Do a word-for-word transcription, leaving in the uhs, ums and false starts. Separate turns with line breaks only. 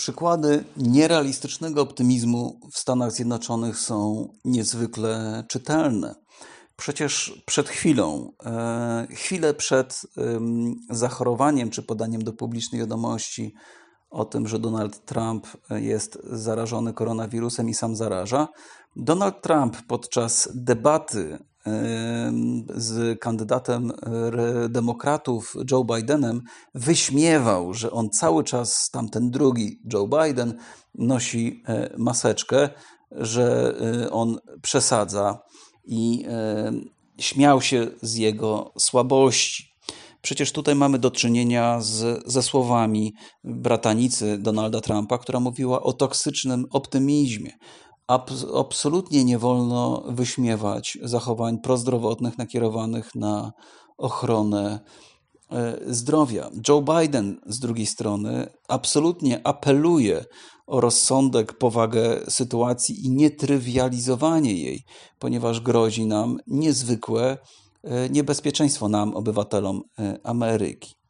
Przykłady nierealistycznego optymizmu w Stanach Zjednoczonych są niezwykle czytelne. Przecież przed chwilą, e, chwilę przed em, zachorowaniem czy podaniem do publicznej wiadomości o tym, że Donald Trump jest zarażony koronawirusem i sam zaraża, Donald Trump podczas debaty em, z kandydatem e, demokratów Joe Bidenem wyśmiewał, że on cały czas, tamten drugi Joe Biden, nosi e, maseczkę, że e, on przesadza i e, śmiał się z jego słabości. Przecież tutaj mamy do czynienia z, ze słowami bratanicy Donalda Trumpa, która mówiła o toksycznym optymizmie. Abs- absolutnie nie wolno wyśmiewać zachowań prozdrowotnych nakierowanych na ochronę e, zdrowia. Joe Biden z drugiej strony absolutnie apeluje o rozsądek, powagę sytuacji i nietrywializowanie jej, ponieważ grozi nam niezwykłe e, niebezpieczeństwo, nam, obywatelom e, Ameryki.